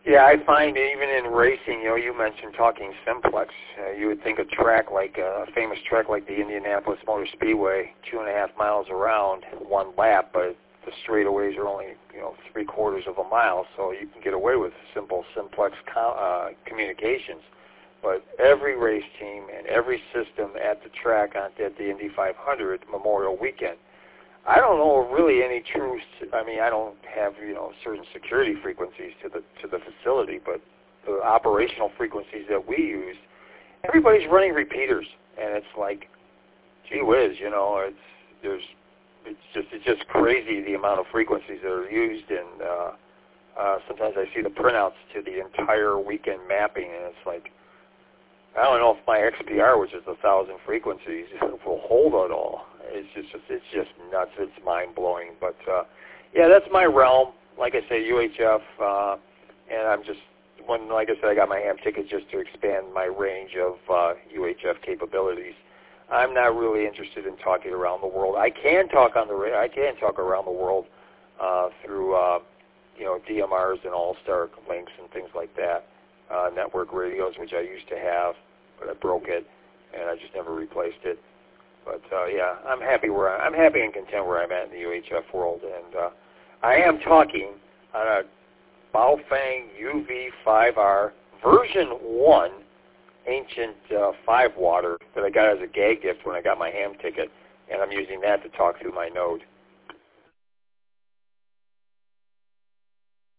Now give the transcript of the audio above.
Yeah, I find even in racing, you mentioned talking simplex. You would think a track like a famous track like the Indianapolis Motor Speedway, 2.5 miles around, one lap, but the straightaways are only 3/4 of a mile, so you can get away with simple simplex communications. But every race team and every system at the track at the Indy 500 Memorial Weekend, I don't know really any true. I mean, I don't have certain security frequencies to the facility, but the operational frequencies that we use, everybody's running repeaters, and it's like, gee whiz, it's just crazy the amount of frequencies that are used, and sometimes I see the printouts to the entire weekend mapping, and it's like, I don't know if my XPR, which is 1,000 frequencies, will hold it all. It's just nuts. It's mind blowing. But yeah, that's my realm. Like I say, UHF, and I'm just like I said, I got my ham ticket just to expand my range of UHF capabilities. I'm not really interested in talking around the world. I can talk around the world through DMRs and All-Star links and things like that. Network radios, which I used to have, but I broke it, and I just never replaced it. But yeah, I'm happy and content where I'm at in the UHF world, and I am talking on a Baofeng UV5R version 1 ancient 5 water that I got as a gag gift when I got my ham ticket, and I'm using that to talk through my node.